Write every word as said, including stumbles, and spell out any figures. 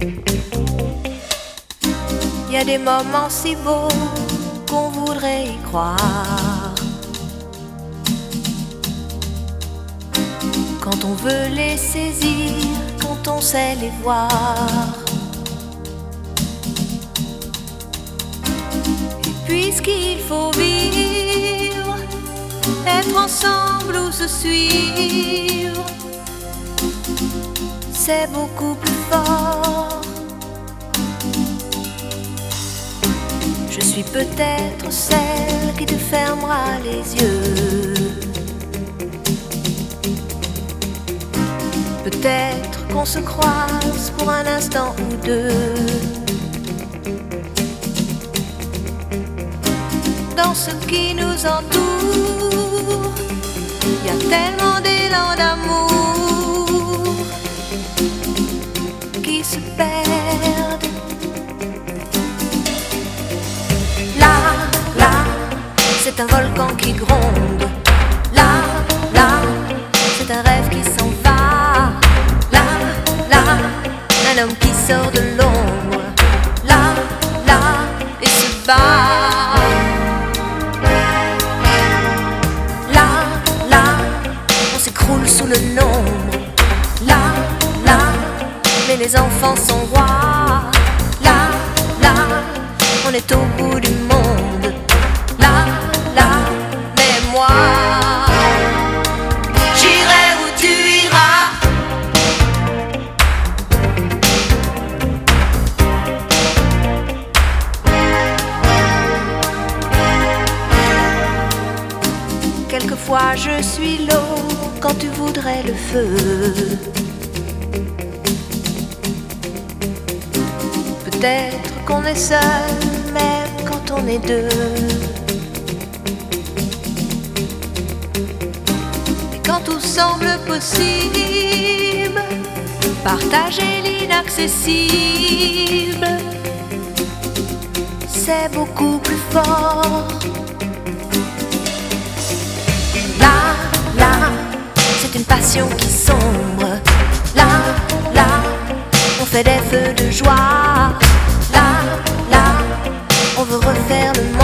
Il y a des moments si beaux qu'on voudrait y croire. Quand on veut les saisir, quand on sait les voir. Et puisqu'il faut vivre, être ensemble ou se suivre, c'est beaucoup plus fort. Je suis peut-être celle qui te fermera les yeux. Peut-être qu'on se croise pour un instant ou deux. Dans ce qui nous entoure, il y a tellement d'élan d'amour qui se perdent. Là, là, c'est un volcan qui gronde. Là, là, c'est un rêve qui s'en va. Là, là, un homme qui sort de l'ombre. Là, là, et se bat. Là, là, on s'écroule sous le nombre. Là, là, mais les enfants sont rois. Là, là, on est au bout du monde. Là, là, mais moi, j'irai où tu iras. Quelquefois je suis l'eau quand tu voudrais le feu. Peut-être qu'on est seul, même quand on est deux. Et quand tout semble possible, partager l'inaccessible, c'est beaucoup plus fort. Là, là, c'est une passion qui sombre. Là, là, on fait des feux de joie. Là, là, on veut refaire le monde.